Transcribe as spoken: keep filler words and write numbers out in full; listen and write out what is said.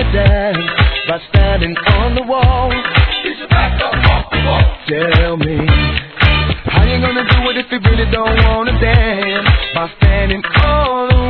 to dance by standing on the wall. Get your back up off the wall. Tell me, how you gonna do it if you really don't wanna dance by standing on the